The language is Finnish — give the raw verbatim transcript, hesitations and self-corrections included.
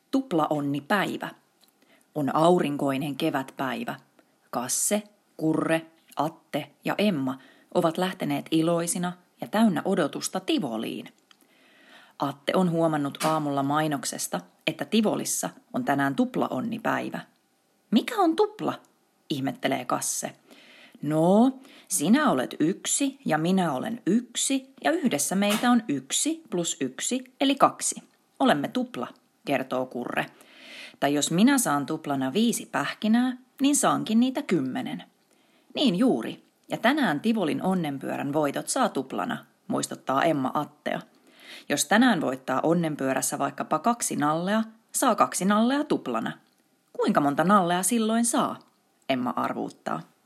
Tuplaonnipäivä. On aurinkoinen kevätpäivä. Kasse, Kurre, Atte ja Emma ovat lähteneet iloisina ja täynnä odotusta Tivoliin. Atte on huomannut aamulla mainoksesta, että Tivolissa on tänään tuplaonnipäivä. Mikä on tupla? Ihmettelee Kasse. No, sinä olet yksi ja minä olen yksi ja yhdessä meitä on yksi plus yksi eli kaksi. Olemme tupla, kertoo Kurre. Tai jos minä saan tuplana viisi pähkinää, niin saankin niitä kymmenen. Niin juuri, ja tänään Tivolin onnenpyörän voitot saa tuplana, muistuttaa Emma Attea. Jos tänään voittaa onnenpyörässä vaikkapa kaksi nallea, saa kaksi nallea tuplana. Kuinka monta nallea silloin saa? Emma arvuuttaa.